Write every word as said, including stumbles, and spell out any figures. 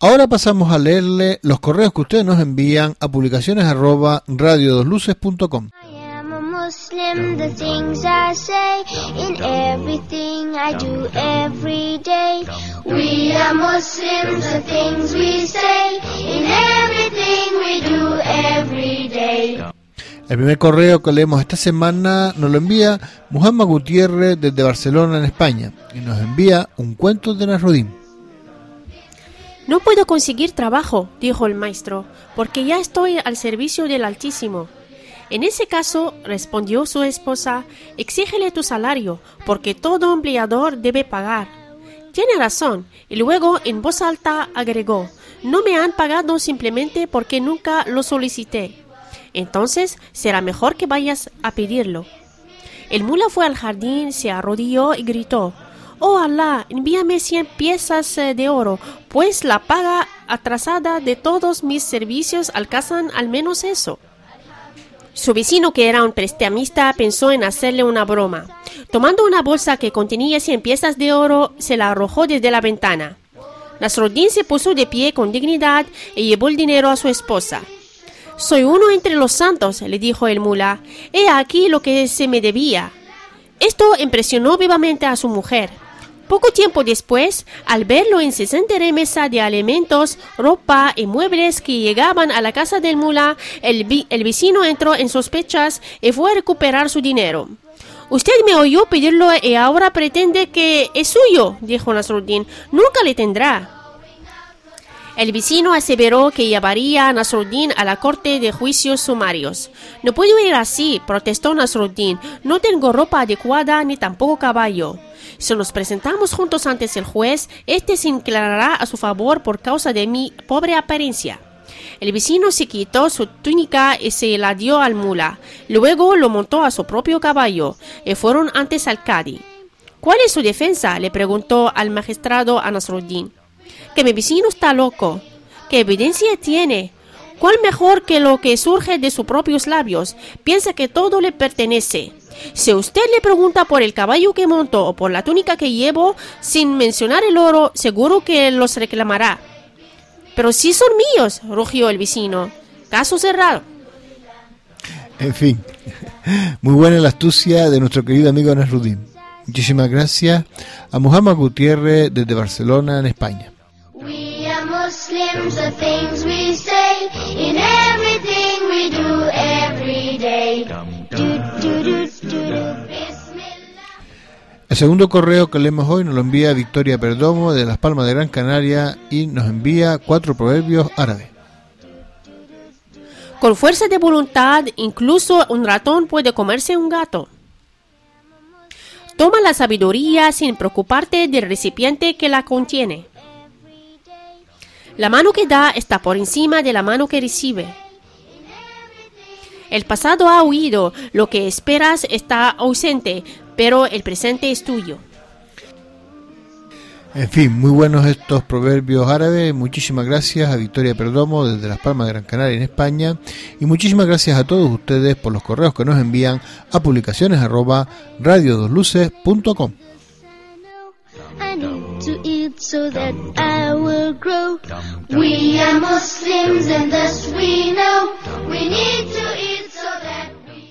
Ahora pasamos a leerle los correos que ustedes nos envían a publicaciones arroba radio dos luces punto com. Muslim, the things I say, in everything I do every day. We are Muslims, the things we say, in everything we do every day. El primer correo que leemos esta semana nos lo envía Muhammad Gutiérrez desde Barcelona, en España, y nos envía un cuento de Nasruddin. No puedo conseguir trabajo, dijo el maestro, porque ya estoy al servicio del Altísimo. En ese caso, respondió su esposa, exígele tu salario, porque todo empleador debe pagar. Tiene razón, y luego en voz alta agregó, no me han pagado simplemente porque nunca lo solicité. Entonces, será mejor que vayas a pedirlo. El mula fue al jardín, se arrodilló y gritó, oh Alá, envíame cien piezas de oro, pues la paga atrasada de todos mis servicios alcanzan al menos eso. Su vecino, que era un prestamista, pensó en hacerle una broma. Tomando una bolsa que contenía cien piezas de oro, se la arrojó desde la ventana. Nasruddin se puso de pie con dignidad y llevó el dinero a su esposa. Soy uno entre los santos, le dijo el mula. He aquí lo que se me debía. Esto impresionó vivamente a su mujer. Poco tiempo después, al ver la incesante remesa de alimentos, ropa y muebles que llegaban a la casa del mula, el, vi- el vecino entró en sospechas y fue a recuperar su dinero. Usted me oyó pedirlo y ahora pretende que es suyo, dijo Nasruddin. Nunca le tendrá. El vecino aseveró que llevaría a Nasruddin a la corte de juicios sumarios. No puedo ir así, protestó Nasruddin. No tengo ropa adecuada ni tampoco caballo. Si nos presentamos juntos ante el juez, este se inclinará a su favor por causa de mi pobre apariencia. El vecino se quitó su túnica y se la dio al mula. Luego lo montó a su propio caballo y fueron antes al cadi. ¿Cuál es su defensa?, le preguntó al magistrado a Nasruddin. Que mi vecino está loco. ¿Qué evidencia tiene? ¿Cuál mejor que lo que surge de sus propios labios? Piensa que todo le pertenece. Si usted le pregunta por el caballo que monto o por la túnica que llevo, sin mencionar el oro, seguro que los reclamará. Pero sí son míos, rugió el vecino. Caso cerrado. En fin, muy buena la astucia de nuestro querido amigo Nasruddin. Muchísimas gracias a Muhammad Gutiérrez desde Barcelona, en España. We are Muslims, the things we say, in everything we do every day. Do, do, do, do, do, Bismillah. El segundo correo que leemos hoy nos lo envía Victoria Perdomo de Las Palmas de Gran Canaria y nos envía cuatro proverbios árabes. Con fuerza de voluntad, incluso un ratón puede comerse un gato. Toma la sabiduría sin preocuparte del recipiente que la contiene. La mano que da está por encima de la mano que recibe. El pasado ha huido, lo que esperas está ausente, pero el presente es tuyo. En fin, muy buenos estos proverbios árabes. Muchísimas gracias a Victoria Perdomo desde Las Palmas de Gran Canaria, en España, y muchísimas gracias a todos ustedes por los correos que nos envían a publicaciones arroba radio dos luces punto com. I need to eat so that I will grow. We are Muslims and thus we know we need to eat.